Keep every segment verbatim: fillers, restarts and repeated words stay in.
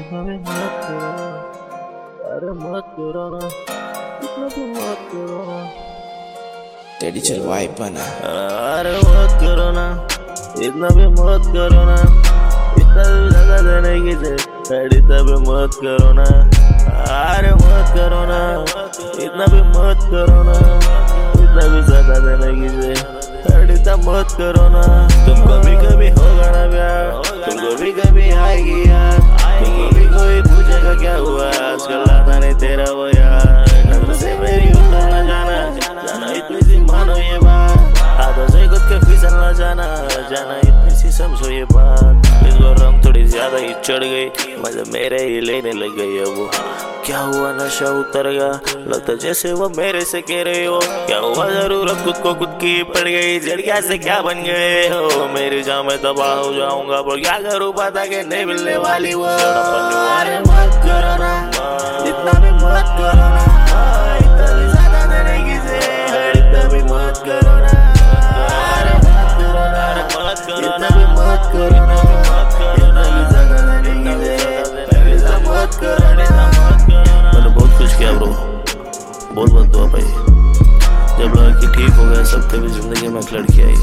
इतना भी मत करो ना, अरे मत करो ना, इतना भी मत करो ना। टेडी चल वाइब बना। अरे मत करो ना, इतना भी मत करो ना, इतना भी ज्यादा देने की टेडी तभी मत करो ना। अरे मत करो ना, इतना भी मत करो ना, इतना भी ज्यादा देने की टेडी तब मत करो ना। तुमको भी कभी होगा ना प्यार, तुमको भी कभी आएगी यार, तुमको भी कोई पूछेगा क्या हुआ आजकल आता नहीं तेरा वो यार। नजर से मेरी उतर ना जाना, जाना इतनी सी मानो ये बात, हाथों से खुद के फिसल ना जाना, जाना इतनी सी समझो ये बात। इस बार रंग थोड़ी ज्यादा ही चढ़ गई, मतलब मेरे ही लेने लग गई है वो। क्या हुआ नशा उतर गया, लगता जैसे वो मेरे से कह रहे हो। क्या हुआ जरूरत खुद को खुद की पड़ गई, जड़िया से क्या बन गए हो। मेरी जान में तबाह हो जाऊंगा, पर क्या करूँ पता के नहीं मिलने वाली वो। अरे मत करो ना, इतना भी मत करो ना, इतना भी ज्यादा देने की इतना भी मत करो ना। अरे मत करो ना, इतना भी मत करो ना, इतना भी ज्यादा देने की इतना मत करो ना। मैंने बहुत कुछ किया ब्रो, बहुत बहुत दुआ पाई। जब लगा कि ठीक हो गया सब, तभी जिंदगी में एक लड़की आई।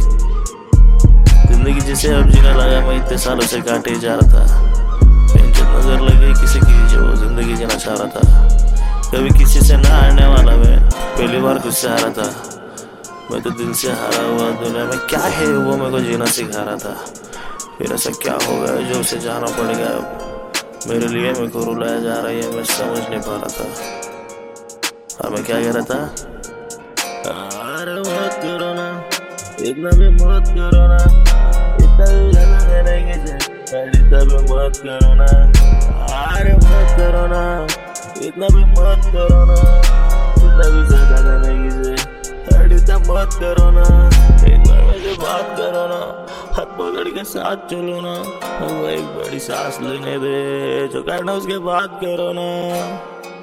जिंदगी जिसे अब जीने लगा, मैं इतने सालों से काटे जा रहा था। टेंशन नजर लगी किसी की जो जिंदगी जीना चाह रहा था। कभी किसी से ना हारने वाला मैं, पहली बार खुद से हारा था। मैं तो दिल से हारा हुआ, दुनिया में क्या है वो मेरे को जीना सिखा रहा था। फिर ऐसा क्या हो गया जो उसे जाना पड़ेगा अब। मेरे लिए मेरे को रुलाया जा रहा है, मैं समझ नहीं पा रहा था। अब मैं क्या कह रहा था। अरे मत करो ना, इतना भी मत करो ना, इतना भी ज्यादा देने की इतना भी मत करो ना। अरे मत करो ना, इतना भी मत करो ना, इतना भी ज्यादा देने की इतना मत करो ना। एक बार मुझे बात करो ना, हाथ पकड़ के साथ चलो ना, वो एक बड़ी सांस लेने दे, जो करना उसके बाद करो ना।